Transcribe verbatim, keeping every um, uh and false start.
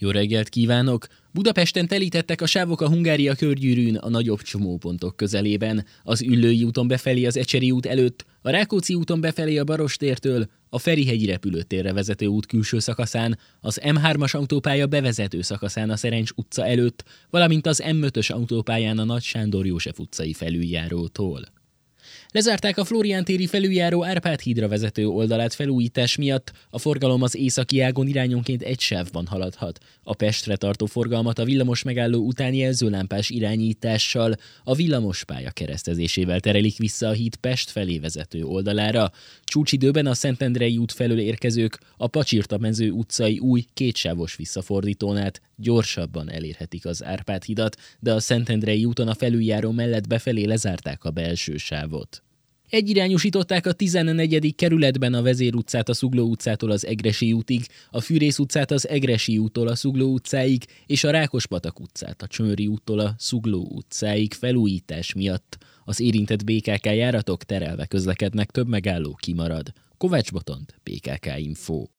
Jó reggelt kívánok! Budapesten telítettek a sávok a Hungária körgyűrűn a nagyobb csomópontok közelében. Az Üllői úton befelé az Ecseri út előtt, a Rákóczi úton befelé a Barostértől, a Ferihegyi repülőtérre vezető út külső szakaszán, az M hármas autópálya bevezető szakaszán a Szerencs utca előtt, valamint az M ötös autópályán a Nagy Sándor József utcai felüljárótól. Lezárták a Flórián téri felüljáró Árpád hídra vezető oldalát felújítás miatt, a forgalom az északi ágon irányonként egy sávban haladhat. A Pestre tartó forgalmat a villamos megálló utáni jelzőlámpás irányítással, a villamospálya keresztezésével terelik vissza a híd Pest felé vezető oldalára. Csúcsidőben a Szentendrei út felől érkezők a Pacsirta-mező utcai új kétsávos visszafordítón át gyorsabban elérhetik az Árpád hidat, de a Szentendrei úton a felüljáró mellett befelé lezárták a belső sávot. Egyirányosították a tizennegyedik kerületben a Vezér utcát a Zugló utcától az Egressy útig, a Fűrész utcát az Egressy úttól a Zugló utcáig, és a Rákospatak utcát a Csömöri úttól a Zugló utcáig felújítás miatt. Az érintett bé ká ká járatok terelve közlekednek, több megálló kimarad. Kovács Botond, bé ká ká Info.